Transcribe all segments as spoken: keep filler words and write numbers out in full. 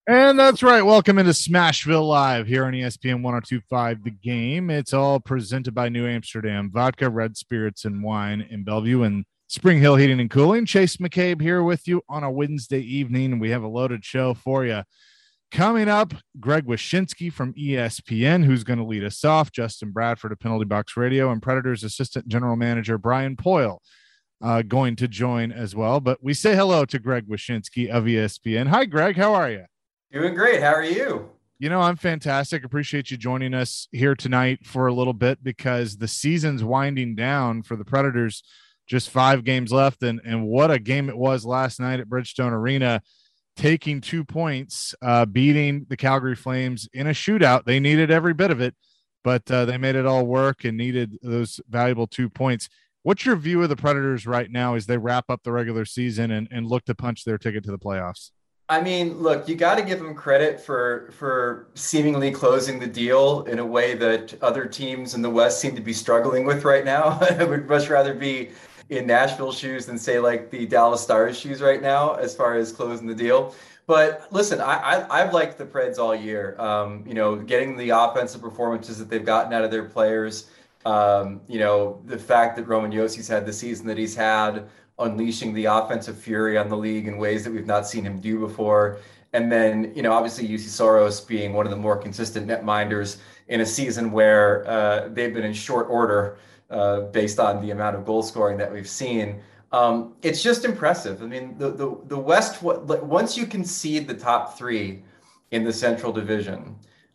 And that's right. Welcome into Smashville Live here on E S P N ten twenty-five The Game. It's all presented by New Amsterdam Vodka, Red Spirits, and Wine in Bellevue and Spring Hill Heating and Cooling. Chase McCabe here with you on a Wednesday evening. We have a loaded show for you. Coming up, Greg Wyshynski from E S P N, who's going to lead us off, Justin Bradford of Penalty Box Radio, and Predators Assistant General Manager Brian Poyle uh, going to join as well. But we say hello to Greg Wyshynski of E S P N. Hi, Greg. How are you? Doing great. How are you? You know, I'm fantastic. Appreciate you joining us here tonight for a little bit because the season's winding down for the Predators. Just five games left, and, and what a game it was last night at Bridgestone Arena, taking two points, uh, beating the Calgary Flames in a shootout. They needed every bit of it, but uh, they made it all work and needed those valuable two points. What's your view of the Predators right now as they wrap up the regular season and, and look to punch their ticket to the playoffs? I mean, look, you got to give them credit for for seemingly closing the deal in a way that other teams in the West seem to be struggling with right now. I would much rather be in Nashville's shoes than say like the Dallas Stars shoes right now as far as closing the deal. But listen, I, I I've liked the Preds all year. Um, you know, getting the offensive performances that they've gotten out of their players. Um, you know, the fact that Roman Yossi's had the season that he's had, unleashing the offensive fury on the league in ways that we've not seen him do before. And then, you know, obviously U C Soros being one of the more consistent netminders in a season where uh, they've been in short order uh, based on the amount of goal scoring that we've seen. Um, it's just impressive. I mean, the, the, the West, once you concede the top three in the Central Division,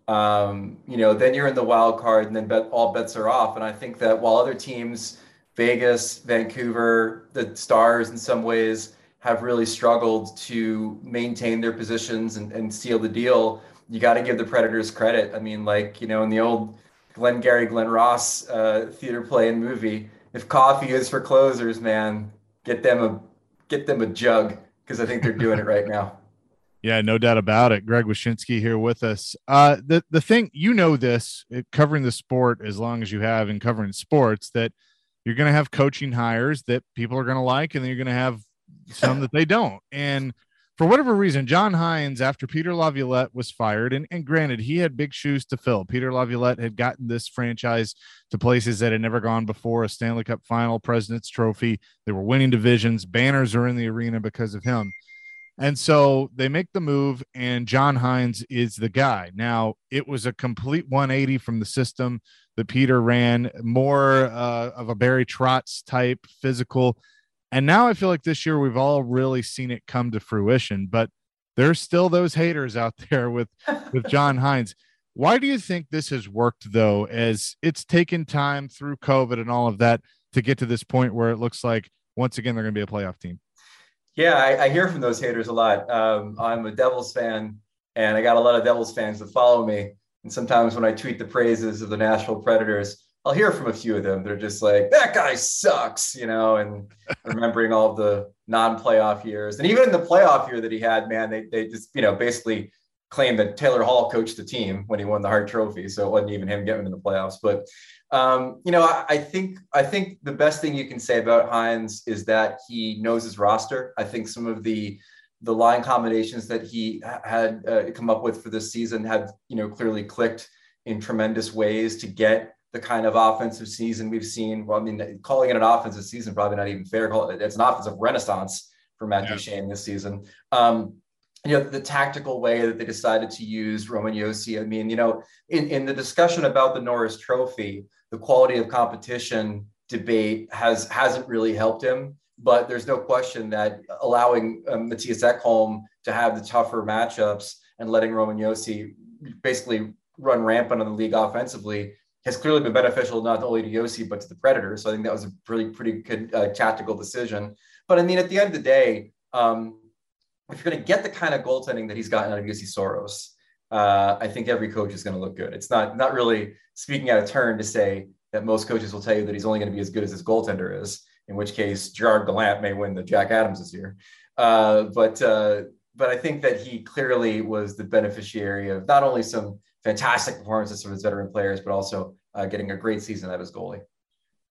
um, you know, then you're in the wild card and then bet, all bets are off. And I think that while other teams, Vegas, Vancouver, the Stars in some ways have really struggled to maintain their positions and, and seal the deal, you got to give the Predators credit. I mean, like, you know, in the old Glengarry Glen Ross uh, theater play and movie, if coffee is for closers, man, get them a get them a jug, because I think they're doing it right now. Yeah, no doubt about it. Greg Wyshynski here with us. Uh, the, the thing, you know this, it, covering the sport as long as you have in covering sports, that you're going to have coaching hires that people are going to like, and then you're going to have some that they don't. And for whatever reason, John Hynes, after Peter Laviolette was fired, and, and granted, he had big shoes to fill. Peter Laviolette had gotten this franchise to places that had never gone before, a Stanley Cup final, President's Trophy. They were winning divisions. Banners are in the arena because of him. And so they make the move, and John Hynes is the guy. Now, it was a complete one eighty from the system that Peter ran, more uh, of a Barry Trotz type physical. And now I feel like this year we've all really seen it come to fruition, but there's still those haters out there with, with John Hynes. Why do you think this has worked, though, as it's taken time through COVID and all of that to get to this point where it looks like, once again, they're going to be a playoff team? Yeah, I, I hear from those haters a lot. Um, I'm a Devils fan, and I got a lot of Devils fans that follow me. And sometimes when I tweet the praises of the Nashville Predators, I'll hear from a few of them. They're just like, that guy sucks, you know, and remembering all of the non-playoff years. And even in the playoff year that he had, man, they they just, you know, basically claimed that Taylor Hall coached the team when he won the Hart Trophy. So it wasn't even him getting into the playoffs. But, um, you know, I, I think I think the best thing you can say about Hynes is that he knows his roster. I think some of the the line combinations that he had uh, come up with for this season have, you know, clearly clicked in tremendous ways to get the kind of offensive season we've seen. Well, I mean, calling it an offensive season, probably not even fair. It's an offensive renaissance for Matt yeah. Duchene this season. Um, you know, the tactical way that they decided to use Roman Josi. I mean, you know, in, in the discussion about the Norris Trophy, the quality of competition debate has, hasn't really helped him. But there's no question that allowing um, Matthias Ekholm to have the tougher matchups and letting Roman Josi basically run rampant on the league offensively has clearly been beneficial not only to Josi, but to the Predators. So I think that was a really pretty good uh, tactical decision. But I mean, at the end of the day, um, if you're going to get the kind of goaltending that he's gotten out of U C Soros, uh, I think every coach is going to look good. It's not, not really speaking out of turn to say that most coaches will tell you that he's only going to be as good as his goaltender is, in which case Gerard Gallant may win the Jack Adams this year. Uh, but uh, but I think that he clearly was the beneficiary of not only some fantastic performances from his veteran players, but also uh, getting a great season out of his goalie.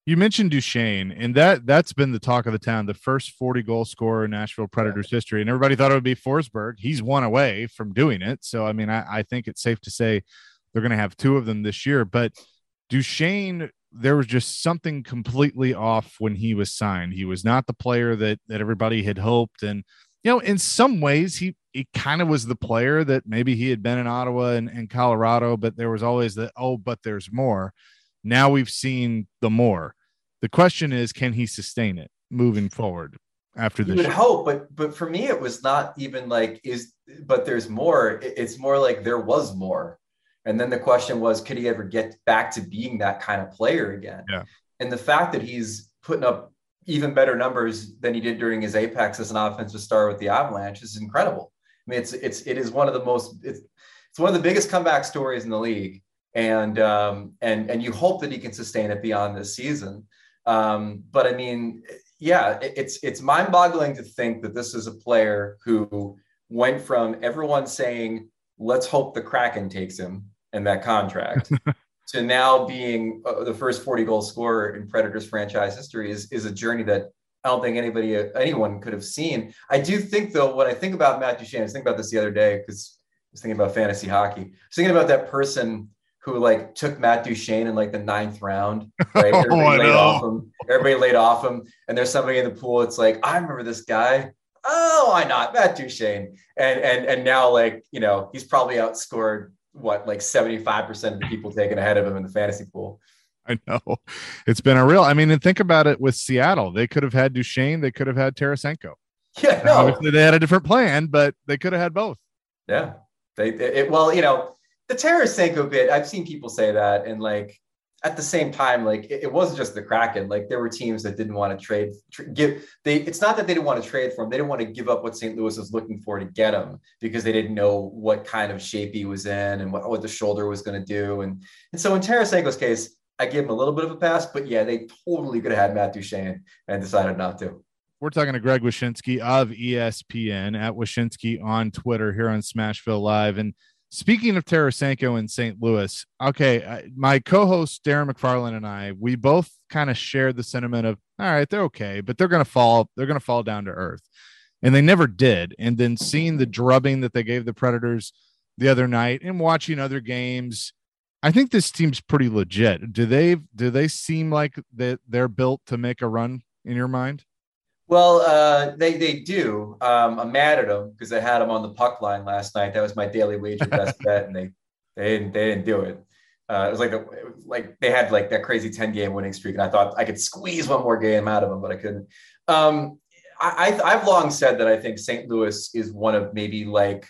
You mentioned Duchesne, and that that's been the talk of the town, the first forty goal scorer in Nashville Predators Yeah. history. And everybody thought it would be Forsberg. He's one away from doing it. So, I mean, I, I think it's safe to say they're going to have two of them this year. But Duchesne, there was just something completely off when he was signed. He was not the player that that everybody had hoped. And, you know, in some ways, he, he kind of was the player that maybe he had been in Ottawa and, and Colorado, but there was always the, oh, but there's more. Now we've seen the more. The question is, can he sustain it moving forward after You this would year? hope, but but for me, it was not even like is, but there's more. It's more like there was more. And then the question was, could he ever get back to being that kind of player again? Yeah. And the fact that he's putting up even better numbers than he did during his apex as an offensive star with the Avalanche is incredible. I mean, it's it's it is one of the most it's it's one of the biggest comeback stories in the league. And um, and and you hope that he can sustain it beyond this season. Um, but I mean, yeah, it, it's it's mind-boggling to think that this is a player who went from everyone saying, "Let's hope the Kraken takes him," and that contract, to now being uh, the first forty goal scorer in Predators franchise history is is a journey that I don't think anybody anyone could have seen. I do think, though, when I think about Matt Duchene, I was thinking about this the other day because I was thinking about fantasy hockey. I was thinking about that person who like took Matt Duchene in like the ninth round, right? Everybody Oh, laid off him. Everybody laid off him. And there's somebody in the pool. It's like, I remember this guy. Oh, why not? Matt Duchene. And, and, and now like, you know, he's probably outscored what, like seventy-five percent of the people taken ahead of him in the fantasy pool. I know. It's been a real, I mean, and think about it with Seattle. They could have had Duchesne. They could have had Tarasenko. Yeah, no. Obviously they had a different plan, but they could have had both. Yeah. They, it, well, you know, the Tarasenko bit, I've seen people say that. And like, at the same time, like it, it wasn't just the Kraken. Like there were teams that didn't want to trade, tr- give they, it's not that they didn't want to trade for him. They didn't want to give up what Saint Louis was looking for to get him because they didn't know what kind of shape he was in and what, what the shoulder was going to do. And, and so in Tarasenko's case, I gave him a little bit of a pass, but yeah, they totally could have had Matt Duchene and decided not to. We're talking to Greg Wyshynski of E S P N at Wyshynski on Twitter here on Smashville Live. And speaking of Tarasenko in Saint Louis, okay, my co-host Darren McFarland and I, we both kind of shared the sentiment of, all right, they're okay, but they're going to fall, they're going to fall down to earth. And they never did. And then seeing the drubbing that they gave the Predators the other night and watching other games, I think this team's pretty legit. Do they, do they seem like that they're built to make a run in your mind? Well, uh, they they do. Um, I'm mad at them because I had them on the puck line last night. That was my daily wager best bet, and they they didn't they didn't do it. Uh, it was like a, it was like they had like that crazy ten game winning streak, and I thought I could squeeze one more game out of them, but I couldn't. Um, I, I I've long said that I think Saint Louis is one of maybe like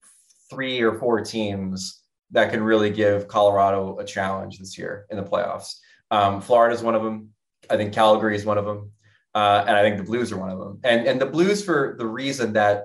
three or four teams that can really give Colorado a challenge this year in the playoffs. Um, Florida is one of them. I think Calgary is one of them. Uh, and I think the Blues are one of them. And, and the Blues for the reason that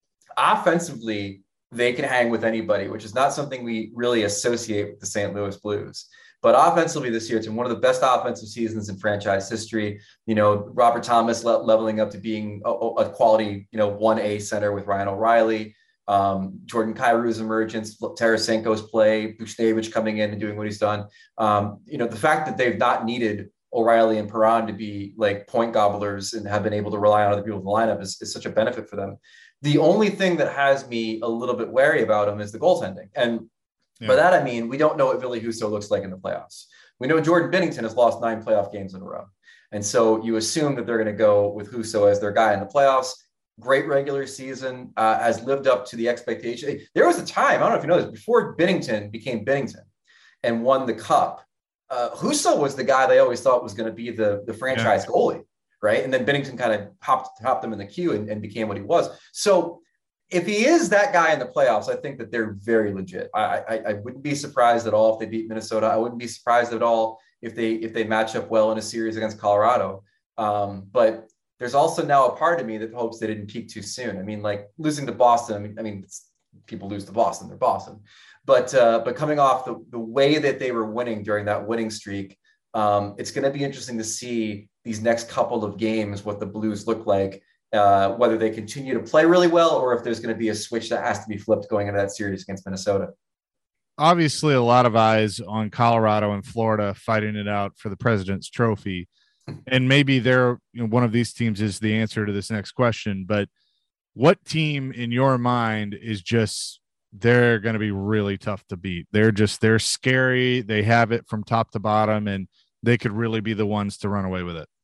offensively, they can hang with anybody, which is not something we really associate with the Saint Louis Blues. But offensively this year, it's been one of the best offensive seasons in franchise history. You know, Robert Thomas le- leveling up to being a, a quality, you know, one A center with Ryan O'Reilly. Um, Jordan Kyrie's emergence, Tarasenko's play, Buchnevich coming in and doing what he's done. Um, you know, the fact that they've not needed O'Reilly and Perron to be like point gobblers and have been able to rely on other people in the lineup is, is such a benefit for them. The only thing that has me a little bit wary about them is the goaltending. And yeah. By that, I mean, we don't know what Ville Husso looks like in the playoffs. We know Jordan Binnington has lost nine playoff games in a row. And so you assume that they're going to go with Husso as their guy in the playoffs. Great regular season, uh, has lived up to the expectation. There was a time, I don't know if you know this, before Binnington became Binnington and won the cup, Uh, Husso was the guy they always thought was going to be the, the franchise yeah. goalie, right? And then Binnington kind of hopped, hopped him in the queue and, and became what he was. So if he is that guy in the playoffs, I think that they're very legit. I, I, I wouldn't be surprised at all if they beat Minnesota. I wouldn't be surprised at all if they if they match up well in a series against Colorado. Um, but there's also now a part of me that hopes they didn't peak too soon. I mean, like losing to Boston, I mean, I mean it's, people lose to Boston, they're Boston. But uh, but coming off the, the way that they were winning during that winning streak, um, it's going to be interesting to see these next couple of games, what the Blues look like, uh, whether they continue to play really well or if there's going to be a switch that has to be flipped going into that series against Minnesota. Obviously, a lot of eyes on Colorado and Florida fighting it out for the President's Trophy. and maybe they're, you know, one of these teams is the answer to this next question, but what team in your mind is just, they're going to be really tough to beat? They're just, they're scary. They have it from top to bottom, and they could really be the ones to run away with it.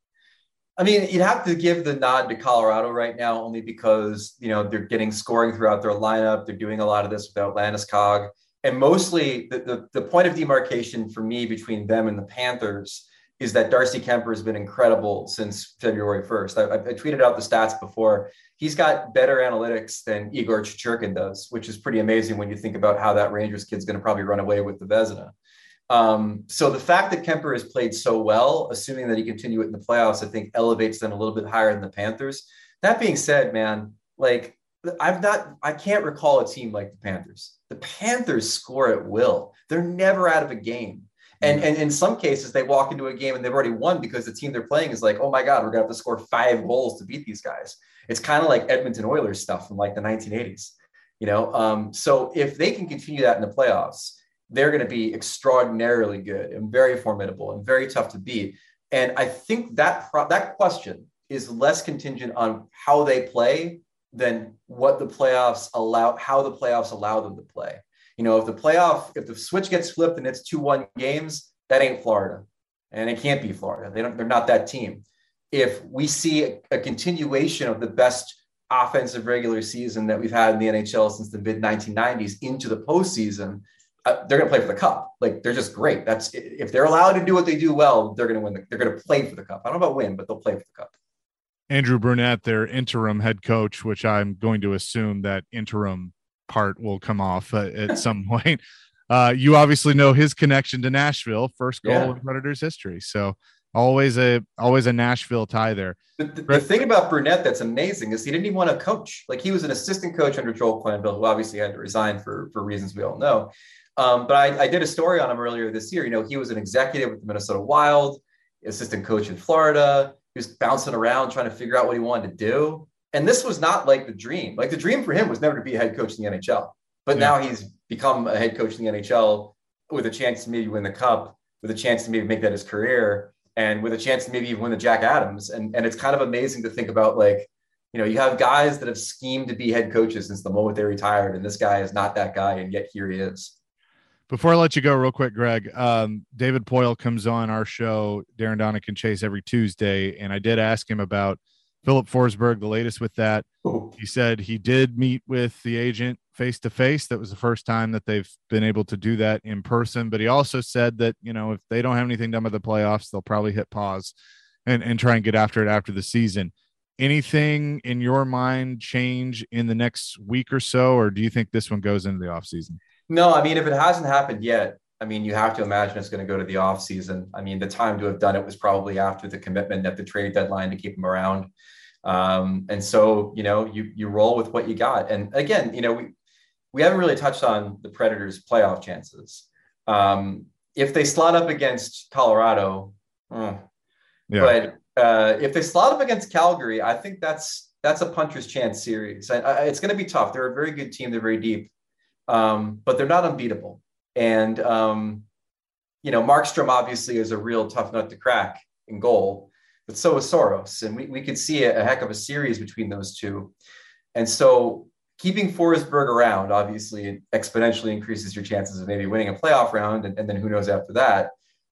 I mean, you'd have to give the nod to Colorado right now, only because, you know, they're getting scoring throughout their lineup. They're doing a lot of this without Landeskog. And mostly the, the, the point of demarcation for me between them and the Panthers is that Darcy Kemper has been incredible since February first. I, I tweeted out the stats before. He's got better analytics than Igor Shesterkin does, which is pretty amazing when you think about how that Rangers kid's going to probably run away with the Vezina. Um, so the fact that Kemper has played so well, assuming that he continue it in the playoffs, I think elevates them a little bit higher than the Panthers. That being said, man, like I've not, I can't recall a team like the Panthers. The Panthers score at will. They're never out of a game. And, and in some cases, they walk into a game and they've already won because the team they're playing is like, oh my God, we're going to have to score five goals to beat these guys. It's kind of like Edmonton Oilers stuff from like the nineteen eighties, you know? Um, so if they can continue that in the playoffs, they're going to be extraordinarily good and very formidable and very tough to beat. And I think that pro- that question is less contingent on how they play than what the playoffs allow, how the playoffs allow them to play. You know, if the playoff, if the switch gets flipped and it's two one games, that ain't Florida. And it can't be Florida. They don't, they're not that team. If we see a, a continuation of the best offensive regular season that we've had in the N H L since the mid nineteen nineties into the postseason, uh, they're going to play for the cup. Like, they're just great. That's, if they're allowed to do what they do well, they're going to win. The, they're going to play for the cup. I don't know about win, but they'll play for the cup. Andrew Brunette, their interim head coach, which I'm going to assume that interim part will come off uh, at some point. Uh, you obviously know his connection to Nashville, first goal yeah. in Predators history. So always a always a Nashville tie there. The, the, the thing about Brunette that's amazing is he didn't even want to coach. Like, he was an assistant coach under Joel Quenneville, who obviously had to resign for, for reasons we all know. Um, but I, I did a story on him earlier this year. You know, he was an executive with the Minnesota Wild, assistant coach in Florida. He was bouncing around trying to figure out what he wanted to do. And this was not like the dream. Like, the dream for him was never to be a head coach in the N H L. But yeah. now he's become a head coach in the N H L with a chance to maybe win the cup, with a chance to maybe make that his career, and with a chance to maybe even win the Jack Adams. And, and it's kind of amazing to think about, like, you know, you have guys that have schemed to be head coaches since the moment they retired, and this guy is not that guy, and yet here he is. Before I let you go real quick, Greg, um, David Poile comes on our show, Darren Donick and Chase, every Tuesday, and I did ask him about Philip Forsberg, the latest with that. Ooh. He said he did meet with the agent face-to-face. That was the first time that they've been able to do that in person. But he also said that, you know, if they don't have anything done with the playoffs, they'll probably hit pause and, and try and get after it after the season. Anything in your mind change in the next week or so, or do you think this one goes into the offseason? No, I mean, if it hasn't happened yet, I mean, you have to imagine it's going to go to the offseason. I mean, the time to have done it was probably after the commitment at the trade deadline to keep him around. Um, and so, you know, you you roll with what you got. And again, you know, we, we haven't really touched on the Predators' playoff chances. Um, if they slot up against Colorado, eh. yeah. but uh, if they slot up against Calgary, I think that's that's a puncher's chance series. I, I, it's going to be tough. They're a very good team. They're very deep, um, but they're not unbeatable. And, um, you know, Markstrom obviously is a real tough nut to crack in goal, but so is Soros. And we, we could see a, a heck of a series between those two. And so keeping Forsberg around, obviously, exponentially increases your chances of maybe winning a playoff round. And, and then who knows after that.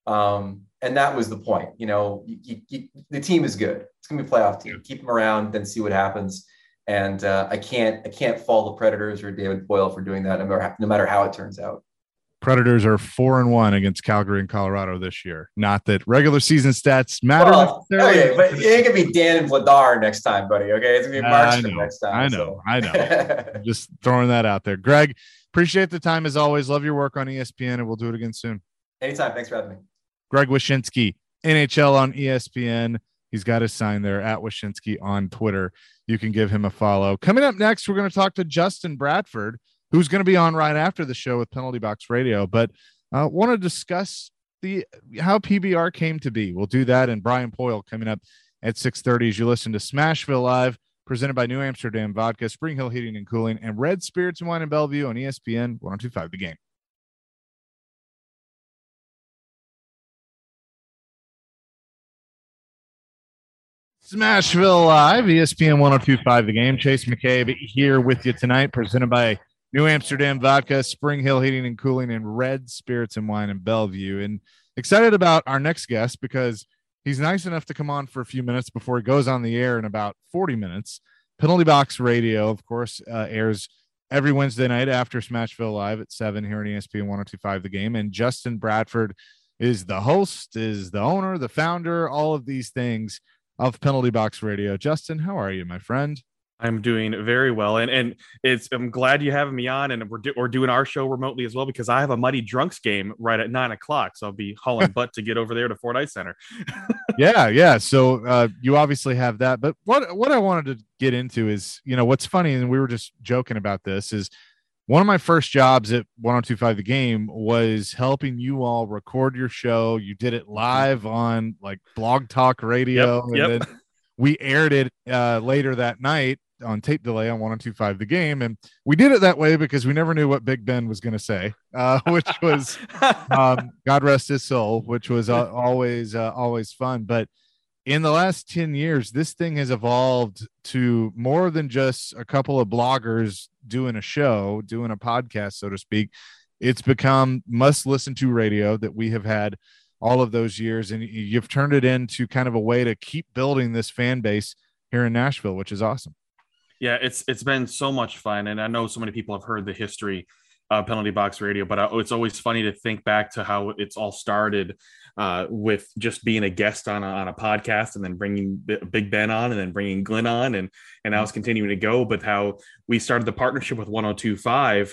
Um, and that was the point. You know, you, you, the team is good. It's going to be a playoff team. Keep them around, then see what happens. And uh, I can't I can't fault the Predators or David Poile for doing that, no matter, no matter how it turns out. Predators are four and one against Calgary and Colorado this year. Not that regular season stats matter. Well, okay, but it ain't gonna be Dan and Vladar next time, buddy. Okay, it's gonna be Markstrom next time. I know, so. I know. Just throwing that out there. Greg, appreciate the time as always. Love your work on E S P N, and we'll do it again soon. Anytime. Thanks for having me. Greg Wyshynski, N H L on E S P N. He's got his sign there at Wyshynski on Twitter. You can give him a follow. Coming up next, we're going to talk to Justin Bradford, who's going to be on right after the show with Penalty Box Radio, but uh, want to discuss the how P B R came to be. We'll do that, and Brian Poile coming up at six thirty as you listen to Smashville Live, presented by New Amsterdam Vodka, Spring Hill Heating and Cooling, and Red Spirits and Wine in Bellevue on E S P N one oh two point five The Game. Smashville Live, E S P N one oh two point five The Game. Chase McCabe here with you tonight, presented by New Amsterdam Vodka, Spring Hill Heating and Cooling, and Red Spirits and Wine in Bellevue. And excited about our next guest because he's nice enough to come on for a few minutes before he goes on the air in about forty minutes. Penalty Box Radio, of course, uh, airs every Wednesday night after Smashville Live at seven here on E S P N one oh two point five The Game. And Justin Bradford is the host, is the owner, the founder, all of these things of Penalty Box Radio. Justin, how are you, my friend? I'm doing very well, and and it's I'm glad you having me on, and we're do, we're doing our show remotely as well because I have a Muddy Drunks game right at nine o'clock, so I'll be hauling butt to get over there to Ford Ice Center. yeah, yeah. So uh, you obviously have that, but what what I wanted to get into is, you know, what's funny, and we were just joking about this, is one of my first jobs at one oh two point five The Game was helping you all record your show. You did it live on like Blog Talk Radio. Yep, and yep. then we aired it uh, later that night on tape delay on one oh two point five The Game. And we did it that way because we never knew what Big Ben was going to say, uh, which was, um, God rest his soul, which was uh, always, uh, always fun. But in the last ten years, this thing has evolved to more than just a couple of bloggers doing a show, doing a podcast, so to speak. It's become must listen to radio that we have had all of those years. And you've turned it into kind of a way to keep building this fan base here in Nashville, which is awesome. Yeah, it's it's been so much fun. And I know so many people have heard the history of Penalty Box Radio, but I, it's always funny to think back to how it's all started uh, with just being a guest on a, on a podcast and then bringing Big Ben on and then bringing Glenn on. And, and now it's continuing to go, but how we started the partnership with one oh two point five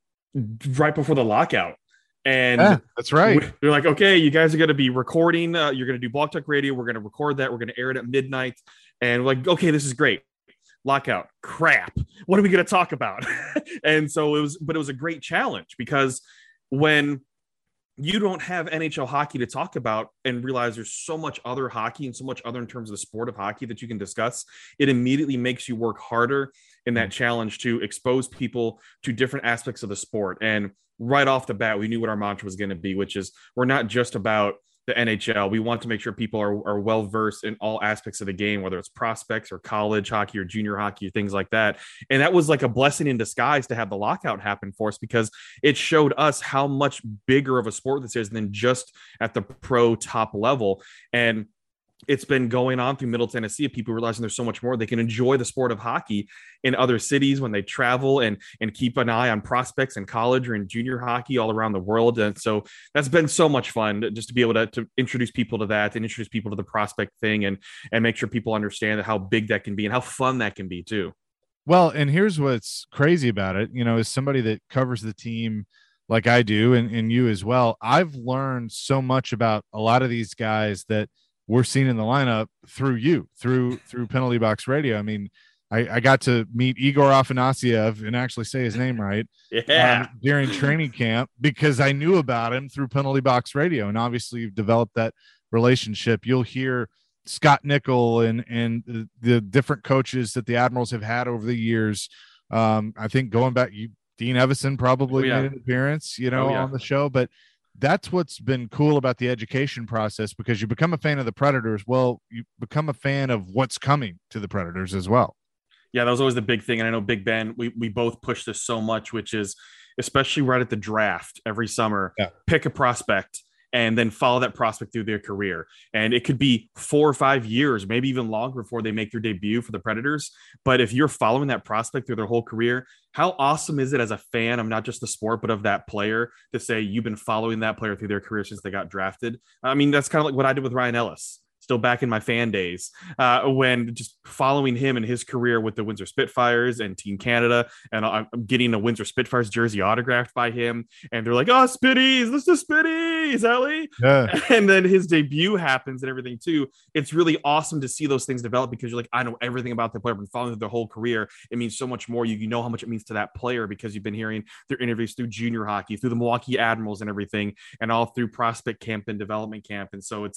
right before the lockout. And yeah, that's right. They're like, okay, you guys are going to be recording. Uh, you're going to do Blog Talk Radio. We're going to record that. We're going to air it at midnight. And we're like, okay, this is great. Lockout, crap. What are we going to talk about? And so it was, but it was a great challenge because when you don't have N H L hockey to talk about and realize there's so much other hockey and so much other in terms of the sport of hockey that you can discuss, it immediately makes you work harder in that challenge to expose people to different aspects of the sport. And right off the bat, we knew what our mantra was going to be, which is we're not just about the N H L. We want to make sure people are, are well versed in all aspects of the game, whether it's prospects or college hockey or junior hockey or things like that. And that was like a blessing in disguise to have the lockout happen for us because it showed us how much bigger of a sport this is than just at the pro top level. And it's been going on through Middle Tennessee of people realizing there's so much more. They can enjoy the sport of hockey in other cities when they travel and, and keep an eye on prospects in college or in junior hockey all around the world. And so that's been so much fun just to be able to, to introduce people to that and introduce people to the prospect thing and, and make sure people understand how big that can be and how fun that can be too. Well, and here's what's crazy about it, you know, as somebody that covers the team like I do, and, and you as well, I've learned so much about a lot of these guys that we're seeing in the lineup through you, through through Penalty Box Radio. I mean, I, I got to meet Igor Afanasyev and actually say his name right yeah. um, during training camp because I knew about him through Penalty Box Radio. And obviously you've developed that relationship. You'll hear Scott Nickel and, and the, the different coaches that the Admirals have had over the years. Um, I think going back, you, Dean Evison probably oh, yeah. made an appearance, you know, oh, yeah. on the show, but that's what's been cool about the education process because you become a fan of the Predators. Well, you become a fan of what's coming to the Predators as well. Yeah, that was always the big thing. And I know Big Ben, we, we both push this so much, which is especially right at the draft every summer, yeah. pick a prospect and then follow that prospect through their career. And it could be four or five years, maybe even longer before they make their debut for the Predators. But if you're following that prospect through their whole career, how awesome is it as a fan of not just the sport, but of that player to say you've been following that player through their career since they got drafted? I mean, that's kind of like what I did with Ryan Ellis. Still back in my fan days uh, when just following him and his career with the Windsor Spitfires and Team Canada. And I'm getting a Windsor Spitfires jersey autographed by him. And they're like, oh, Spitties, this is Spitties, Ellie. Yeah. And then his debut happens and everything too. It's really awesome to see those things develop because you're like, I know everything about the player. I've been following their whole career. It means so much more. You, you know how much it means to that player because you've been hearing their interviews through junior hockey, through the Milwaukee Admirals and everything, and all through prospect camp and development camp. And so it's,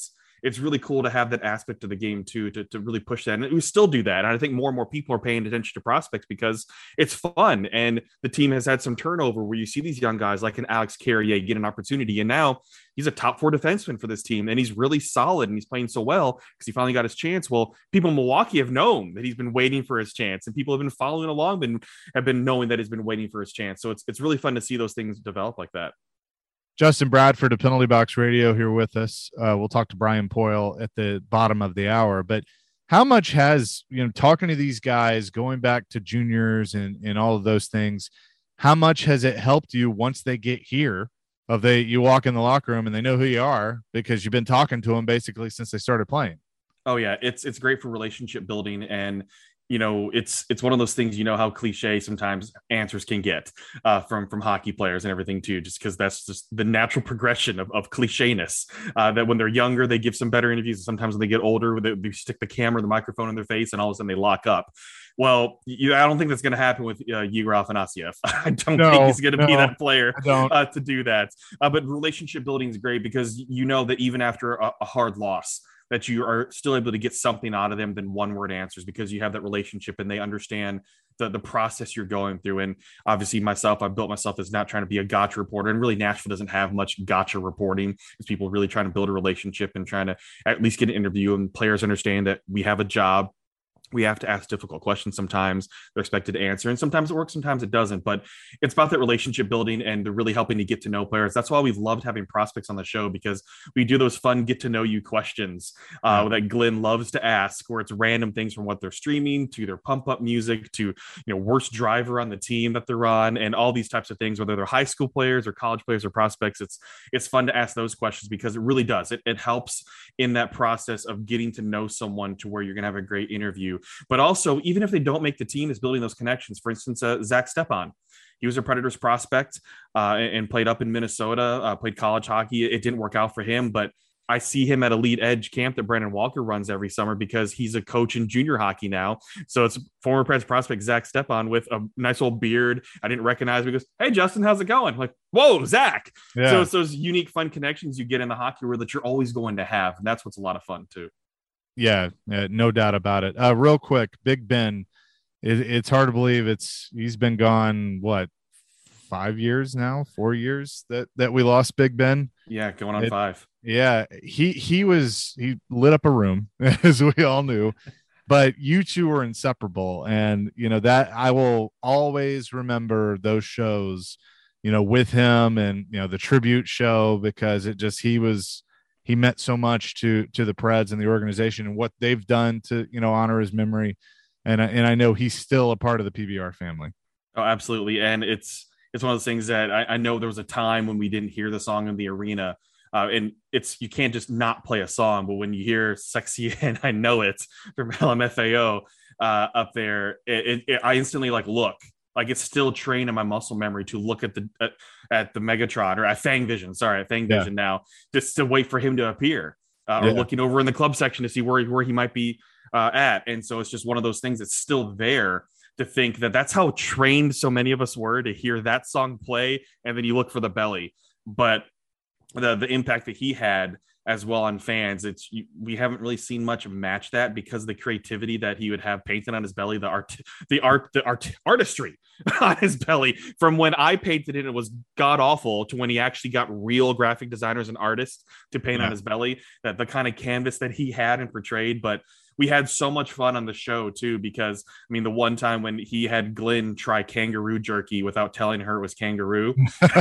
it's really cool to have that aspect of the game too, to, to really push that. And we still do that. And I think more and more people are paying attention to prospects because it's fun. And the team has had some turnover where you see these young guys like an Alex Carrier get an opportunity. And now he's a top four defenseman for this team. And he's really solid and he's playing so well because he finally got his chance. Well, people in Milwaukee have known that he's been waiting for his chance, and people have been following along and have been knowing that he's been waiting for his chance. So it's, it's really fun to see those things develop like that. Justin Bradford of Penalty Box Radio here with us. Uh, we'll talk to Brian Poyle at the bottom of the hour, but how much has, you know, talking to these guys, going back to juniors and, and all of those things, how much has it helped you once they get here of they, you walk in the locker room and they know who you are because you've been talking to them basically since they started playing? Oh yeah. It's, it's great for relationship building. And, you know, it's it's one of those things, you know, how cliche sometimes answers can get uh, from from hockey players and everything too, just because that's just the natural progression of, of clichéness, uh, that when they're younger, they give some better interviews. And sometimes when they get older, they, they stick the camera, the microphone in their face, and all of a sudden they lock up. Well, you, I don't think that's going to happen with uh, Yegor Afanasyev. I don't no, think he's going to no, be that player uh, to do that. Uh, but relationship building is great because you know that even after a, a hard loss, that you are still able to get something out of them than one word answers because you have that relationship and they understand the, the process you're going through. And obviously myself, I built myself as not trying to be a gotcha reporter, and really Nashville doesn't have much gotcha reporting. It's people really trying to build a relationship and trying to at least get an interview, and players understand that we have a job. We have to ask difficult questions. Sometimes they're expected to answer, and sometimes it works, sometimes it doesn't. But it's about that relationship building and really helping to get to know players. That's why we've loved having prospects on the show, because we do those fun get to know you questions uh, yeah. that Glenn loves to ask, where it's random things from what they're streaming to their pump up music to, you know, worst driver on the team that they're on, and all these types of things, whether they're high school players or college players or prospects. It's it's fun to ask those questions because it really does. It, it helps in that process of getting to know someone to where you're going to have a great interview. But also, even if they don't make the team, is building those connections. For instance, uh, Zach Stepan, he was a Predators prospect uh, and, and played up in Minnesota, uh, played college hockey. It didn't work out for him, but I see him at Elite Edge camp that Brandon Walker runs every summer because he's a coach in junior hockey now. So it's former Preds prospect Zach Stepan with a nice old beard. I didn't recognize him. He goes, "Hey, Justin, how's it going?" I'm like, whoa, Zach. Yeah. So it's those unique, fun connections you get in the hockey world that you're always going to have. And that's what's a lot of fun too. Yeah, yeah, no doubt about it. Uh, real quick, Big Ben, it, it's hard to believe it's he's been gone, what, five years now, four years that, that we lost Big Ben. Yeah, going on it, five. Yeah, he he was he lit up a room, as we all knew, but you two were inseparable, and you know that I will always remember those shows, you know, with him, and you know the tribute show, because it just he was. He meant so much to to the Preds and the organization and what they've done to, you know, honor his memory. And, and I know he's still a part of the P B R family. Oh, absolutely. And it's it's one of those things that I, I know there was a time when we didn't hear the song in the arena. Uh, and it's you can't just not play a song. But when you hear Sexy and I Know It from L M F A O uh, up there, it, it, it, I instantly like look. Like it's still trained in my muscle memory to look at the at, at the Megatron or at Fang Vision, sorry, at Fang Vision yeah. now, just to wait for him to appear, uh, yeah. or looking over in the club section to see where where he might be uh, at. And so it's just one of those things that's still there to think that that's how trained so many of us were to hear that song play, and then you look for the belly. But the the impact that he had as well on fans, it's we haven't really seen much match that, because of the creativity that he would have painted on his belly, the art, the art, the art, artistry on his belly. From when I painted it, it was god awful, to when he actually got real graphic designers and artists to paint yeah. on his belly. That the kind of canvas that he had and portrayed, but. We had so much fun on the show too, because I mean, the one time when he had Glenn try kangaroo jerky without telling her it was kangaroo,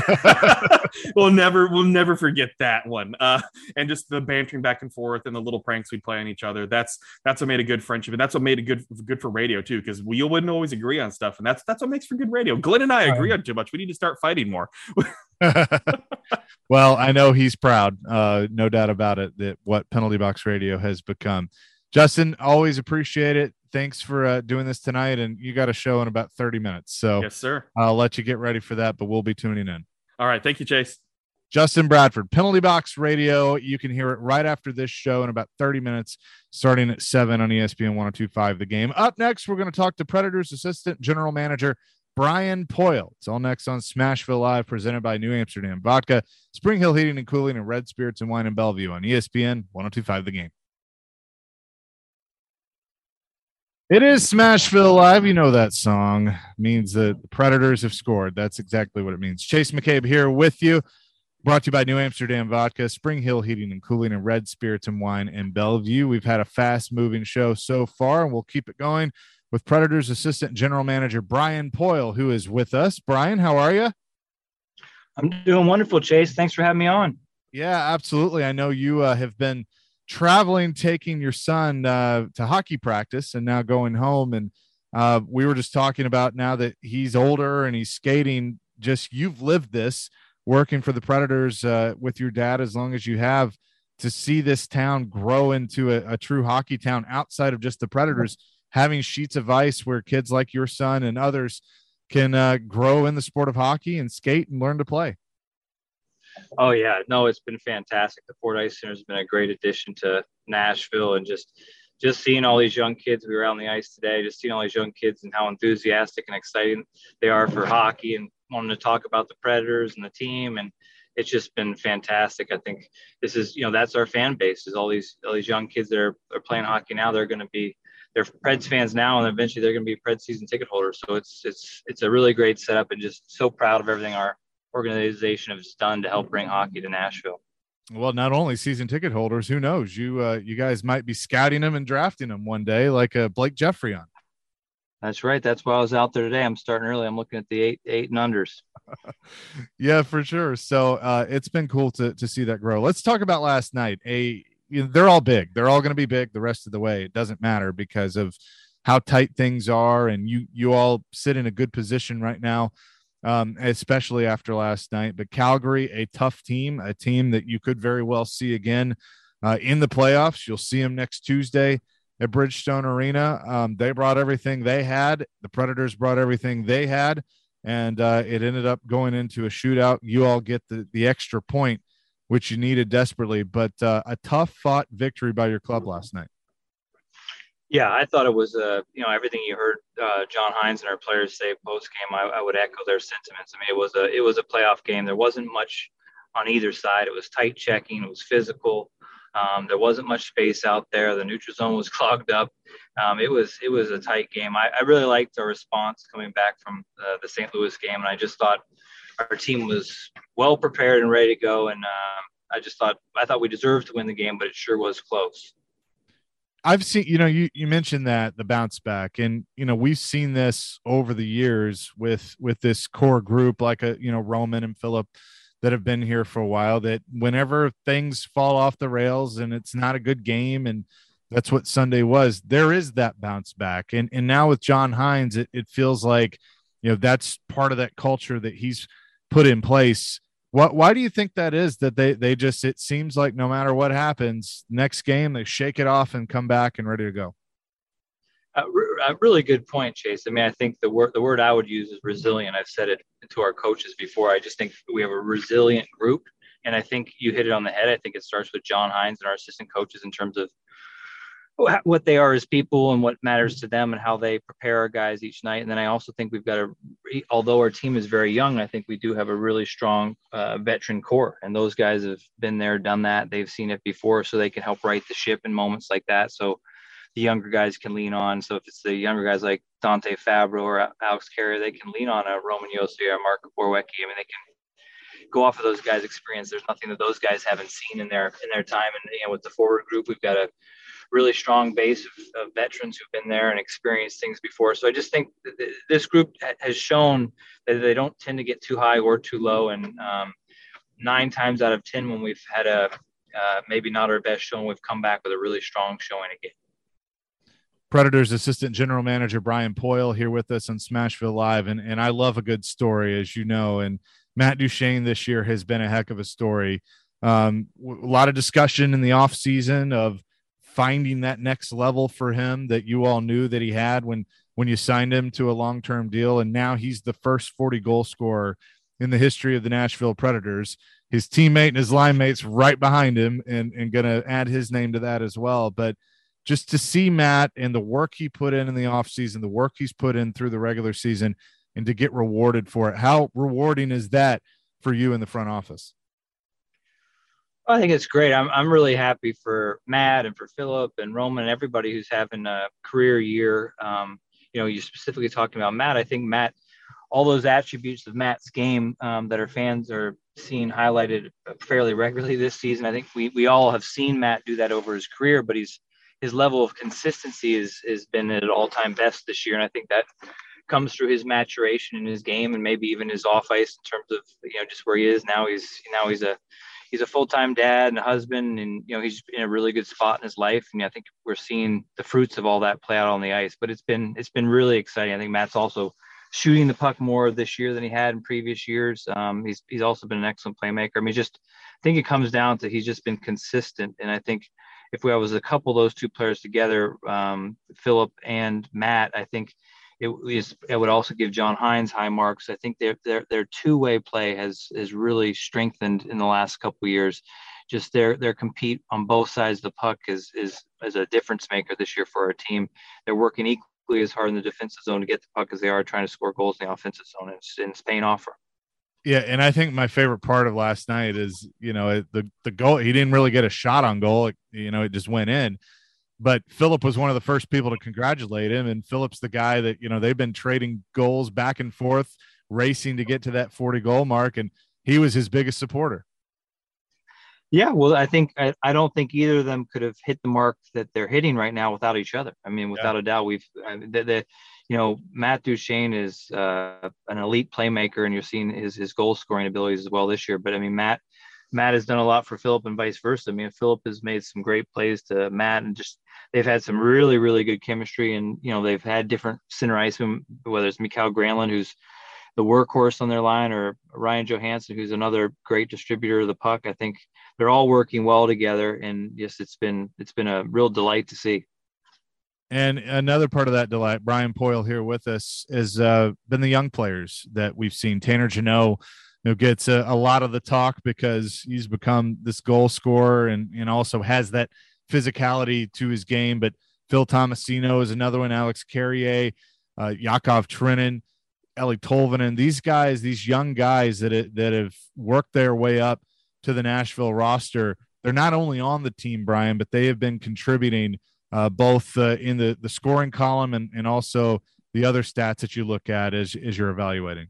we'll never, we'll never forget that one. Uh, and just the bantering back and forth and the little pranks we'd play on each other. That's, that's what made a good friendship. And that's what made it good, good for radio too. Cause we wouldn't always agree on stuff. And that's, that's what makes for good radio. Glenn and I agree on too much. We need to start fighting more. Well, I know he's proud. Uh, no doubt about it, that what Penalty Box Radio has become. Justin, always appreciate it. Thanks for uh, doing this tonight. And you got a show in about thirty minutes. So yes, sir. I'll let you get ready for that, but we'll be tuning in. All right. Thank you, Chase. Justin Bradford, Penalty Box Radio. You can hear it right after this show in about thirty minutes, starting at seven on E S P N one oh two point five The Game. Up next, we're going to talk to Predators assistant general manager Brian Poyle. It's all next on Smashville Live, presented by New Amsterdam Vodka, Spring Hill Heating and Cooling, and Red Spirits and Wine in Bellevue on E S P N one oh two point five The Game. It is Smashville Live. You know that song means that the Predators have scored. That's exactly what it means. Chase McCabe here with you. Brought to you by New Amsterdam Vodka, Spring Hill Heating and Cooling, and Red Spirits and Wine in Bellevue. We've had a fast-moving show so far, and we'll keep it going with Predators Assistant General Manager Brian Poyle, who is with us. Brian, how are you? I'm doing wonderful, Chase. Thanks for having me on. Yeah, absolutely. I know you uh, have been traveling, taking your son uh, to hockey practice, and now going home. And uh, we were just talking about now that he's older and he's skating, just you've lived this, working for the Predators uh, with your dad as long as you have, to see this town grow into a, a true hockey town outside of just the Predators, having sheets of ice where kids like your son and others can uh, grow in the sport of hockey and skate and learn to play. Oh, yeah. No, it's been fantastic. The Ford Ice Center has been a great addition to Nashville, and just just seeing all these young kids. We were out on the ice today, just seeing all these young kids and how enthusiastic and exciting they are for hockey and wanting to talk about the Predators and the team. And it's just been fantastic. I think this is, you know, that's our fan base, is all these, all these young kids that are, are playing hockey now. They're going to be, they're Preds fans now, and eventually they're going to be Preds season ticket holders. So it's, it's, it's a really great setup, and just so proud of everything our organization has done to help bring hockey to Nashville. Well, not only season ticket holders, who knows? You uh, you guys might be scouting them and drafting them one day, like a Blake Jeffrey on. That's right. That's why I was out there today. I'm starting early. I'm looking at the eight eight and unders. Yeah, for sure. So uh, it's been cool to to see that grow. Let's talk about last night. A you know, they're all big. They're all going to be big the rest of the way. It doesn't matter because of how tight things are, and you you all sit in a good position right now. Um, especially after last night. But Calgary, a tough team, a team that you could very well see again uh, in the playoffs. You'll see them next Tuesday at Bridgestone Arena. Um, they brought everything they had. The Predators brought everything they had, and uh, it ended up going into a shootout. You all get the, the extra point, which you needed desperately, but uh, a tough-fought victory by your club last night. Yeah, I thought it was, uh, you know, everything you heard uh, John Hines and our players say post game. I, I would echo their sentiments. I mean, it was a it was a playoff game. There wasn't much on either side. It was tight checking. It was physical. Um, there wasn't much space out there. The neutral zone was clogged up. Um, it was it was a tight game. I, I really liked our response coming back from uh, the Saint Louis game, and I just thought our team was well prepared and ready to go. And uh, I just thought I thought we deserved to win the game, but it sure was close. I've seen, you know, you, you mentioned that the bounce back, and, you know, we've seen this over the years with, with this core group, like a, you know, Roman and Phillip that have been here for a while, that whenever things fall off the rails and it's not a good game, and that's what Sunday was, there is that bounce back. And, and now with John Hines, it, it feels like, you know, that's part of that culture that he's put in place. What, why do you think that is, that they, they just, it seems like no matter what happens, next game, they shake it off and come back and ready to go? Uh, a really good point, Chase. I mean, I think the word, the word I would use is resilient. I've said it to our coaches before. I just think we have a resilient group. And I think you hit it on the head. I think it starts with John Hines and our assistant coaches in terms of what they are as people and what matters to them and how they prepare our guys each night. And then I also think we've got a, although our team is very young, I think we do have a really strong uh, veteran core, and those guys have been there, done that. They've seen it before, so they can help right the ship in moments like that. So the younger guys can lean on. So if it's the younger guys like Dante Fabro or Alex Carrier, they can lean on a Roman Josi or Mark Borwecki. I mean, they can go off of those guys' experience. There's nothing that those guys haven't seen in their, in their time. And, you know, with the forward group, we've got a really strong base of, of veterans who've been there and experienced things before. So I just think that this group has shown that they don't tend to get too high or too low. And um, nine times out of ten, when we've had a uh, maybe not our best showing, we've come back with a really strong showing again. Predators Assistant General Manager Brian Poyle here with us on Smashville Live. And, and I love a good story, as you know, and Matt Duchene this year has been a heck of a story. Um, a lot of discussion in the off season of finding that next level for him that you all knew that he had when, when you signed him to a long-term deal. And now he's the first forty goal scorer in the history of the Nashville Predators. His teammate and his line mates right behind him, and, and going to add his name to that as well. But just to see Matt and the work he put in in the offseason, the work he's put in through the regular season, and to get rewarded for it. How rewarding is that for you in the front office? I think it's great. I'm I'm really happy for Matt and for Philip and Roman and everybody who's having a career year. Um, you know, you're specifically talking about Matt. I think Matt, all those attributes of Matt's game um, that our fans are seeing highlighted fairly regularly this season. I think we we all have seen Matt do that over his career, but he's his level of consistency is has been at an all-time best this year, and I think that comes through his maturation in his game and maybe even his off ice in terms of, you know, just where he is now. He's now he's a he's a full-time dad and a husband, and, you know, he's in a really good spot in his life. And I think we're seeing the fruits of all that play out on the ice, but it's been, it's been really exciting. I think Matt's also shooting the puck more this year than he had in previous years. Um, he's, he's also been an excellent playmaker. I mean, just, I think it comes down to, he's just been consistent. And I think if we was a couple of those two players together, um, Philip and Matt, I think it is, it would also give John Hines high marks. I think their their their two-way play has has really strengthened in the last couple of years. Just their their compete on both sides of the puck is is is a difference maker this year for our team. They're working equally as hard in the defensive zone to get the puck as they are trying to score goals in the offensive zone. And it's, and it's paying off for them. Yeah, and I think my favorite part of last night is, you know, the the goal. He didn't really get a shot on goal. It, you know, it just went in. But Philip was one of the first people to congratulate him. And Philip's the guy that, you know, they've been trading goals back and forth, racing to get to that forty goal mark. And he was his biggest supporter. Yeah, well, I think I, I don't think either of them could have hit the mark that they're hitting right now without each other. I mean, without yeah. a doubt, we've I mean, the, the you know, Matt Duchene is uh, an elite playmaker, and you're seeing his his goal scoring abilities as well this year. But I mean, Matt Matt has done a lot for Philip and vice versa. I mean, Philip has made some great plays to Matt, and just they've had some really, really good chemistry. And, you know, they've had different center icemen, whether it's Mikael Granlund, who's the workhorse on their line, or Ryan Johansson, who's another great distributor of the puck. I think they're all working well together, and yes, it's been it's been a real delight to see. And another part of that delight, Brian Poyle here with us, has uh, been the young players that we've seen. Tanner Jeannot, you know, gets a, a lot of the talk because he's become this goal scorer and, and also has that physicality to his game. But Phil Tomasino is another one, Alex Carrier, uh, Yakov Trenin, Eli Tolvanen, these guys, these young guys that, it, that have worked their way up to the Nashville roster. They're not only on the team, Brian, but they have been contributing uh, both uh, in the, the scoring column and, and also the other stats that you look at as, as you're evaluating.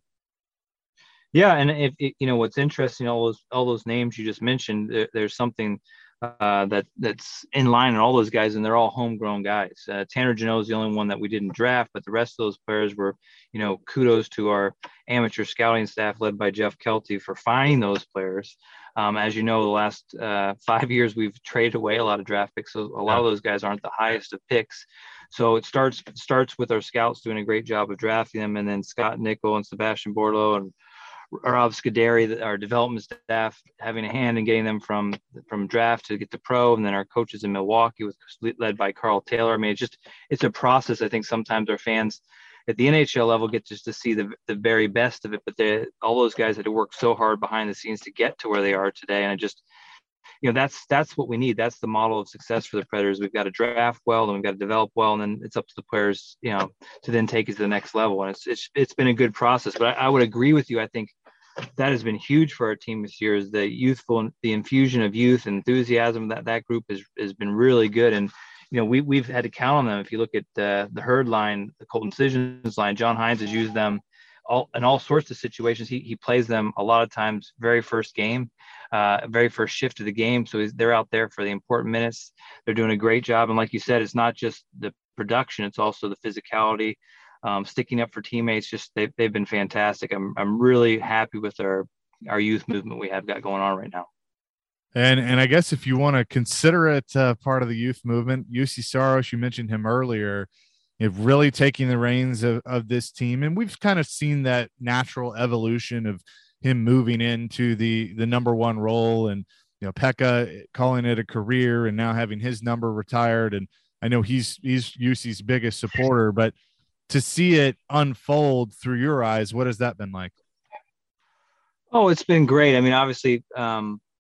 Yeah, and if you know what's interesting, all those all those names you just mentioned, there, there's something uh, that that's in line in all those guys, and they're all homegrown guys. Uh, Tanner Jeannot is the only one that we didn't draft, but the rest of those players were, you know, kudos to our amateur scouting staff led by Jeff Kelty for finding those players. Um, as you know, the last uh, five years we've traded away a lot of draft picks, so a lot of those guys aren't the highest of picks. So it starts starts with our scouts doing a great job of drafting them, and then Scott Nickel and Sebastian Bordeaux and Rob Scuderi, our development staff, having a hand in getting them from from draft to get to pro, and then our coaches in Milwaukee, with led by Carl Taylor. I mean, it's just it's a process. I think sometimes our fans at the N H L level get just to see the the very best of it, but they, all those guys had to work so hard behind the scenes to get to where they are today. And I just, you know, that's that's what we need. That's the model of success for the Predators. We've got to draft well, and we've got to develop well, and then it's up to the players, you know, to then take it to the next level. And it's it's it's been a good process. But I, I would agree with you. I think that has been huge for our team this year, is the youthful, the infusion of youth and enthusiasm. That that group has has been really good. And, you know, we, we've had to count on them. If you look at uh, the Herd line, the Colton Decisions line, John Hines has used them all in all sorts of situations. He he plays them a lot of times very first game, uh, very first shift of the game. So he's, they're out there for the important minutes. They're doing a great job. And like you said, it's not just the production, it's also the physicality, um, sticking up for teammates. Just they've, they've been fantastic. I'm I'm really happy with our, our youth movement we have got going on right now. And and I guess if you want to consider it uh, part of the youth movement, U C Saros, you mentioned him earlier, if really taking the reins of, of this team. And we've kind of seen that natural evolution of him moving into the, the number one role, and, you know, Pekka calling it a career and now having his number retired. And I know he's, he's U C's biggest supporter, but to see it unfold through your eyes, what has that been like? Oh, it's been great. I mean, obviously, um,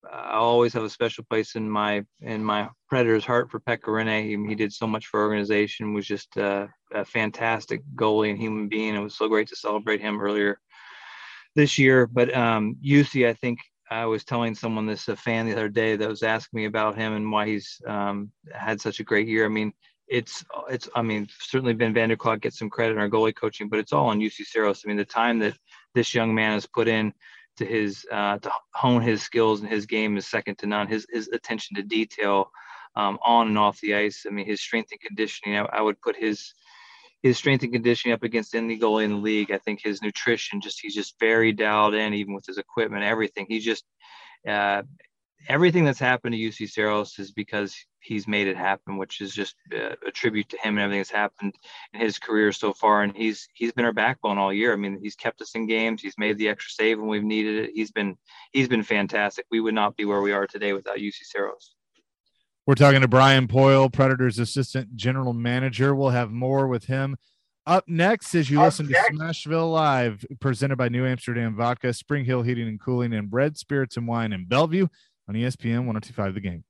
I always have a special place in my in my Predators' heart for Pekka Rinne. He, he did so much for our organization. Was just uh, a fantastic goalie and human being. It was so great to celebrate him earlier this year. But um, U C, I think I was telling someone this, a fan the other day, that was asking me about him and why he's um, had such a great year. I mean, it's it's I mean, certainly Ben Vanderklot gets some credit in our goalie coaching, but it's all on U C Saros. I mean, the time that this young man has put in to his uh, to hone his skills and his game is second to none. His his attention to detail um, on and off the ice. I mean, his strength and conditioning. I, I would put his his strength and conditioning up against any goalie in the league. I think his nutrition, just he's just very dialed in, even with his equipment, everything. He's just uh, everything that's happened to U C Saros is because he's made it happen, which is just uh, a tribute to him and everything that's happened in his career so far. And he's he's been our backbone all year. I mean, he's kept us in games. He's made the extra save when we've needed it. He's been he's been fantastic. We would not be where we are today without U C Saros. We're talking to Brian Poile, Predators assistant general manager. We'll have more with him up next as you up listen next. to Smashville Live, presented by New Amsterdam Vodka, Spring Hill Heating and Cooling, and Bread, Spirits, and Wine in Bellevue on E S P N one oh two point five The Game.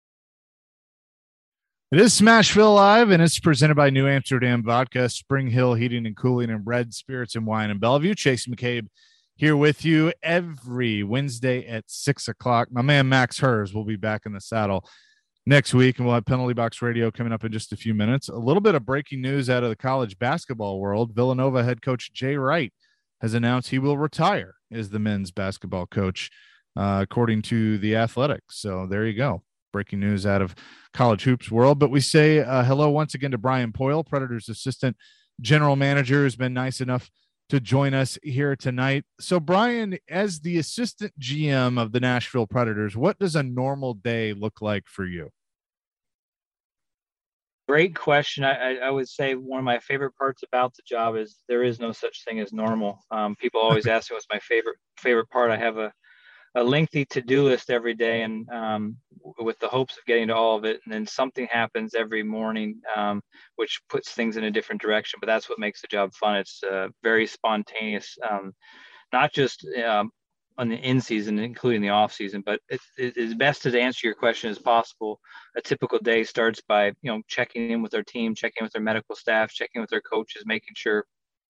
It is Smashville Live, and it's presented by New Amsterdam Vodka, Spring Hill Heating and Cooling, and Bread, Spirits, and Wine in Bellevue. Chase McCabe here with you every Wednesday at six o'clock. My man Max Hers will be back in the saddle next week, and we'll have Penalty Box Radio coming up in just a few minutes. A little bit of breaking news out of the college basketball world. Villanova head coach Jay Wright has announced he will retire as the men's basketball coach, uh, according to The Athletic. So there you go. Breaking news out of college hoops world. But we say uh, hello once again to Brian Poile, Predators assistant general manager, who's been nice enough to join us here tonight. So Brian, as the assistant G M of the Nashville Predators, what does a normal day look like for you? Great question. I, I would say one of my favorite parts about the job is there is no such thing as normal. Um, people always ask me what's my favorite favorite part. I have a a lengthy to-do list every day, and um, with the hopes of getting to all of it. And then something happens every morning, um, which puts things in a different direction. But that's what makes the job fun. It's uh, very spontaneous, um, not just um, on the in season, including the off season, but it's, it's best to answer your question as possible. A typical day starts by, you know, checking in with our team, checking in with our medical staff, checking with our coaches, making sure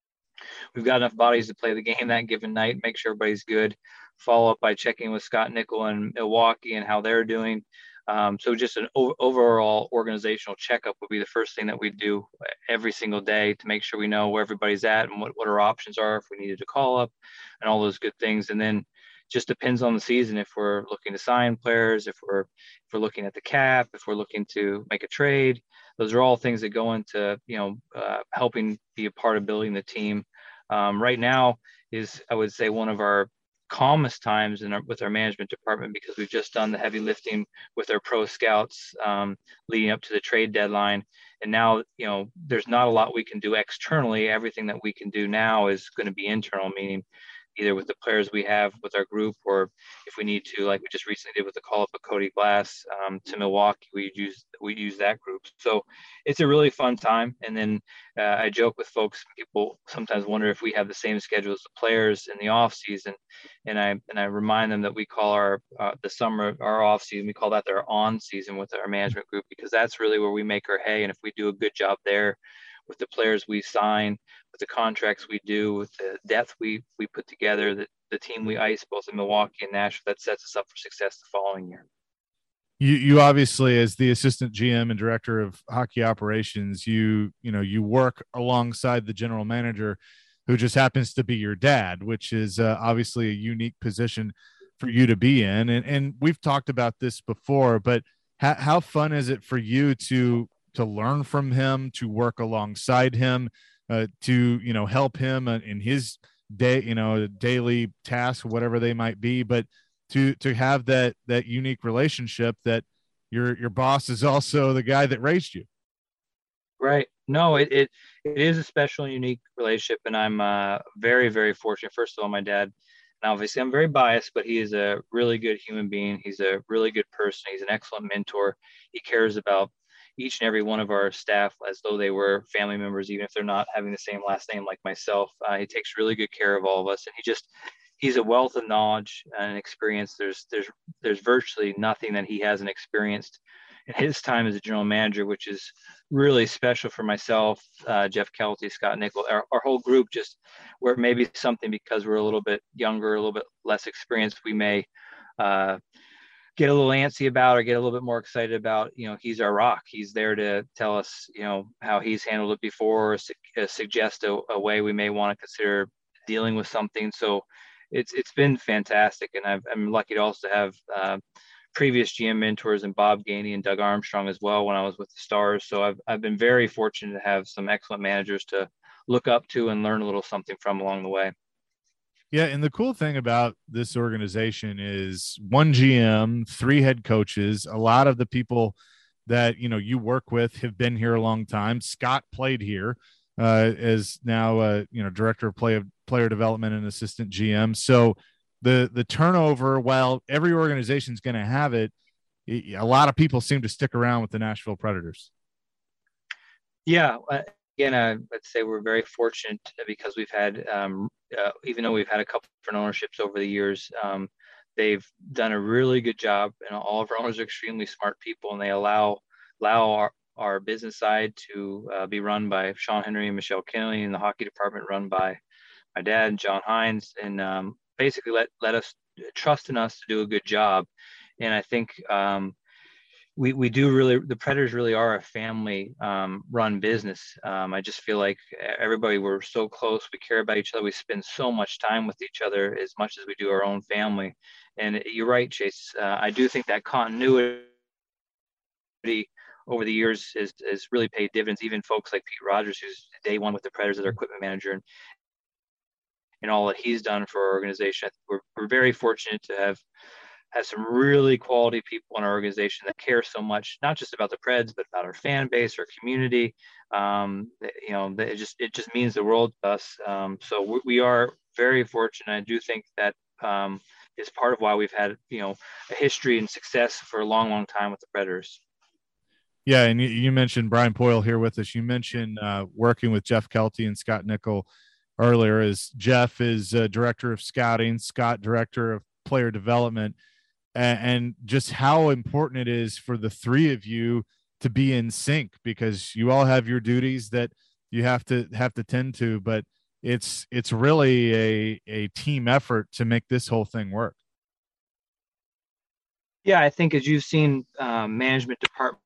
we've got enough bodies to play the game that given night, make sure everybody's good. Follow up by checking with Scott Nickel and Milwaukee and how they're doing. Um, so just an o- overall organizational checkup would be the first thing that we do every single day to make sure we know where everybody's at and what, what our options are if we needed to call up and all those good things. And then just depends on the season. If we're looking to sign players, if we're, if we're looking at the cap, if we're looking to make a trade, those are all things that go into, you know, uh, helping be a part of building the team. Um, right now is, I would say, one of our calmest times in our, with our management department, because we've just done the heavy lifting with our pro scouts um, leading up to the trade deadline. And now, you know, there's not a lot we can do externally. Everything that we can do now is going to be internal, meaning either with the players we have with our group, or if we need to, like we just recently did with the call up of Cody Glass um, to Milwaukee, we use we use that group. So it's a really fun time. And then uh, I joke with folks, people sometimes wonder if we have the same schedule as the players in the off season, and I and I remind them that we call our uh, the summer our off season, we call that their on season with our management group, because that's really where we make our hay. And if we do a good job there, with the players we sign, with the contracts we do, with the depth we we put together, the, the team we ice both in Milwaukee and Nashville, that sets us up for success the following year. You you obviously, as the assistant G M and director of hockey operations, you you know you work alongside the general manager, who just happens to be your dad, which is uh, obviously a unique position for you to be in. And and we've talked about this before, but ha- how fun is it for you to to learn from him, to work alongside him, uh, to, you know, help him in his day, you know, daily tasks, whatever they might be, but to, to have that, that unique relationship that your, your boss is also the guy that raised you. Right. No, it, it, it is a special and unique relationship. And I'm uh, very, very fortunate. First of all, my dad, and obviously I'm very biased, but he is a really good human being. He's a really good person. He's an excellent mentor. He cares about each and every one of our staff as though they were family members, even if they're not having the same last name like myself. Uh, he takes really good care of all of us. And he just, he's a wealth of knowledge and experience. There's there's there's virtually nothing that he hasn't experienced in his time as a general manager, which is really special for myself, uh, Jeff Kelty, Scott Nickel, our, our whole group. Just where maybe something because we're a little bit younger, a little bit less experienced, we may uh, get a little antsy about or get a little bit more excited about. You know, he's our rock. He's there to tell us, you know, how he's handled it before, or su- uh, suggest a, a way we may want to consider dealing with something. So it's it's been fantastic, and I've, I'm lucky to also have uh, previous G M mentors and Bob Gainey and Doug Armstrong as well when I was with the Stars. So I've I've been very fortunate to have some excellent managers to look up to and learn a little something from along the way. Yeah, and the cool thing about this organization is one G M, three head coaches. A lot of the people that you know you work with have been here a long time. Scott played here uh, as now uh, you know director of play player development and assistant G M. So the the turnover, while every organization is going to have it, a lot of people seem to stick around with the Nashville Predators. Yeah. Again, uh, I'd say we're very fortunate because we've had, um, uh, even though we've had a couple different ownerships over the years, um, they've done a really good job, and all of our owners are extremely smart people, and they allow allow our, our business side to uh, be run by Sean Henry and Michelle Kennelly, and the hockey department run by my dad, John Hines, and um, basically let let us trust in us to do a good job. And I think um, we we do really, the Predators really are a family um, run business. Um, I just feel like everybody, we're so close. We care about each other. We spend so much time with each other as much as we do our own family. And you're right, Chase. Uh, I do think that continuity over the years has, has really paid dividends. Even folks like Pete Rogers, who's day one with the Predators as our equipment manager, and, and all that he's done for our organization. We're, we're very fortunate to have have some really quality people in our organization that care so much, not just about the Preds, but about our fan base, our community. Um, you know, it just it just means the world to us. Um, so we, we are very fortunate. I do think that um, is part of why we've had, you know, a history and success for a long, long time with the Predators. Yeah, and you, you mentioned Brian Poyle here with us. You mentioned uh, working with Jeff Kelty and Scott Nickel earlier. As Jeff is uh, director of scouting, Scott director of player development, and, and just how important it is for the three of you to be in sync, because you all have your duties that you have to have to tend to, but it's it's really a a team effort to make this whole thing work. Yeah, I think as you've seen um, management departments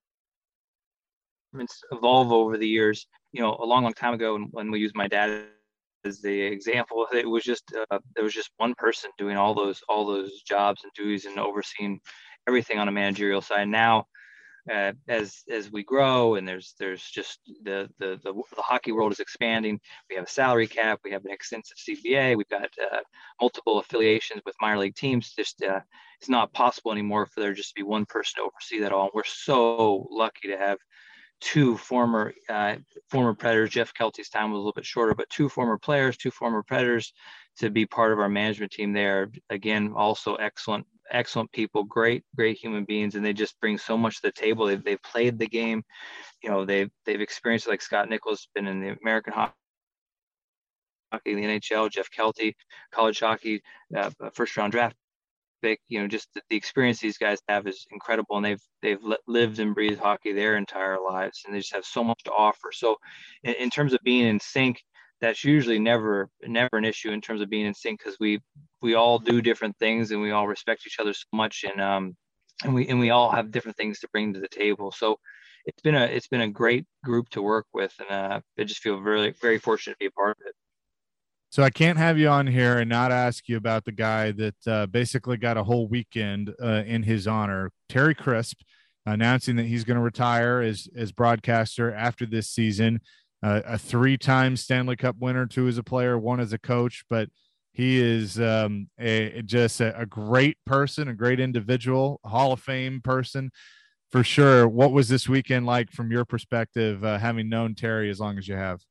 evolve over the years, you know, a long, long time ago, when, when we used my dad as the example, it was just uh, there was just one person doing all those all those jobs and duties and overseeing everything on a managerial side. Now, uh, as as we grow and there's there's just the, the the the hockey world is expanding. We have a salary cap. We have an extensive C B A. We've got uh, multiple affiliations with minor league teams. Just uh, it's not possible anymore for there just to be one person to oversee that all. And we're so lucky to have two former uh, former Predators. Jeff Kelty's time was a little bit shorter, but two former players, two former Predators to be part of our management team there. Again, also excellent, excellent people, great, great human beings, and they just bring so much to the table. They've, they've played the game, you know, they've they've experienced it. Like Scott Nichols, been in the American hockey, the N H L. Jeff Kelty, college hockey, uh, first round draft. You know, just the, the experience these guys have is incredible, and they've they've lived and breathed hockey their entire lives, and they just have so much to offer. So, in, in terms of being in sync, that's usually never never an issue in terms of being in sync, because we we all do different things and we all respect each other so much, and um and we and we all have different things to bring to the table. So, it's been a it's been a great group to work with, and uh, I just feel really very fortunate to be a part of it. So I can't have you on here and not ask you about the guy that uh, basically got a whole weekend uh, in his honor, Terry Crisp, announcing that he's going to retire as as broadcaster after this season. Uh, a three-time Stanley Cup winner, two as a player, one as a coach, but he is um, a, just a, a great person, a great individual, Hall of Fame person for sure. What was this weekend like from your perspective, uh, having known Terry as long as you have?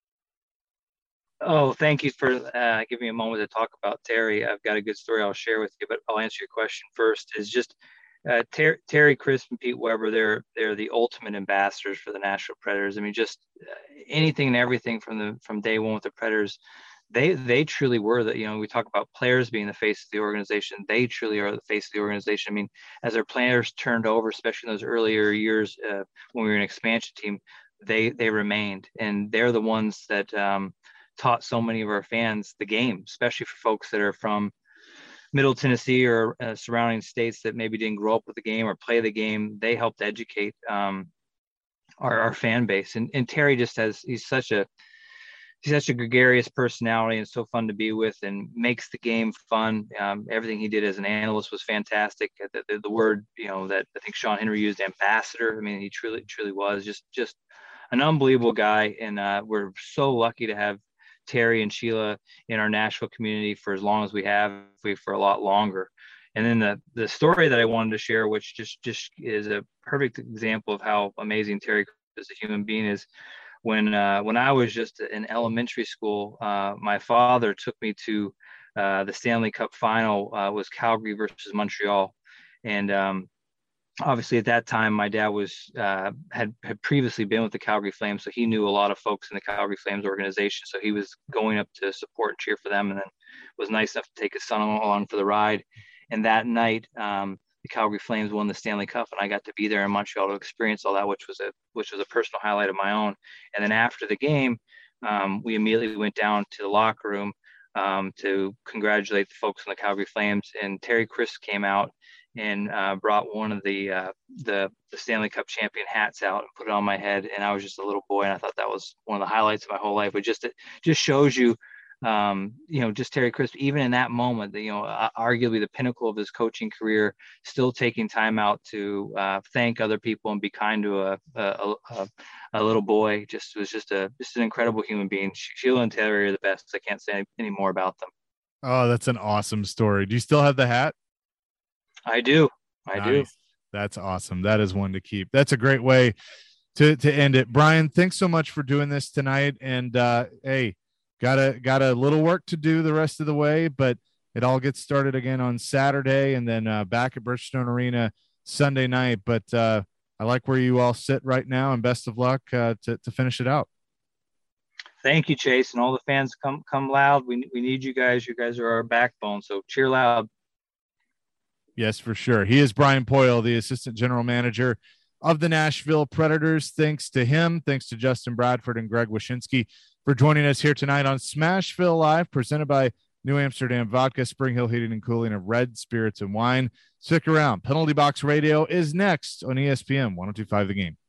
Oh, thank you for uh, giving me a moment to talk about Terry. I've got a good story I'll share with you, but I'll answer your question first. Is just uh, Ter- Terry Crisp and Pete Weber. They're they're the ultimate ambassadors for the Nashville Predators. I mean, just uh, anything and everything from the from day one with the Predators. they they truly were that, you know, we talk about players being the face of the organization. They truly are the face of the organization. I mean, as our players turned over, especially in those earlier years uh, when we were an expansion team, they they remained, and they're the ones that um, taught so many of our fans the game, especially for folks that are from Middle Tennessee or uh, surrounding states that maybe didn't grow up with the game or play the game. They helped educate um, our, our fan base. And, and Terry just has, he's such a, he's such a gregarious personality and so fun to be with, and makes the game fun. Um, everything he did as an analyst was fantastic. The, the, the word, you know, that I think Sean Henry used, ambassador. I mean, he truly, truly was just, just an unbelievable guy. And uh, we're so lucky to have Terry and Sheila in our Nashville community for as long as we have, for a lot longer. And then the the story that I wanted to share, which just just is a perfect example of how amazing Terry is a human being, is when uh, when I was just in elementary school, uh, my father took me to uh, the Stanley Cup final. Uh, was Calgary versus Montreal, and um, obviously at that time my dad was uh, had had previously been with the Calgary Flames, so he knew a lot of folks in the Calgary Flames organization. So he was going up to support and cheer for them, and then was nice enough to take his son along for the ride. And that night, um, the Calgary Flames won the Stanley Cup, and I got to be there in Montreal to experience all that, which was a which was a personal highlight of my own. And then after the game, um, we immediately went down to the locker room um, to congratulate the folks in the Calgary Flames. And Terry Crisp came out and uh, brought one of the, uh, the the Stanley Cup champion hats out and put it on my head. And I was just a little boy, and I thought that was one of the highlights of my whole life. It just it just shows you, um, you know, just Terry Crisp, even in that moment, that, you know, uh, arguably the pinnacle of his coaching career, still taking time out to uh, thank other people and be kind to a a, a a little boy. Just was just a just an incredible human being. Sheila and Terry are the best. I can't say any, any more about them. Oh, that's an awesome story. Do you still have the hat? I do. I Nice. do. That's awesome. That is one to keep. That's a great way to, to end it. Brian, thanks so much for doing this tonight. And uh, hey, got a, got a little work to do the rest of the way, but it all gets started again on Saturday, and then uh, back at Bridgestone Arena Sunday night. But uh, I like where you all sit right now, and best of luck uh, to, to finish it out. Thank you, Chase, and all the fans. Come, come loud. We we need you guys. You guys are our backbone. So cheer loud. Yes, for sure. He is Brian Poyle, the assistant general manager of the Nashville Predators. Thanks to him. Thanks to Justin Bradford and Greg Wyshynski for joining us here tonight on Smashville Live, presented by New Amsterdam Vodka, Spring Hill Heating and Cooling, and Red Spirits and Wine. Stick around. Penalty Box Radio is next on E S P N one oh two point five The Game.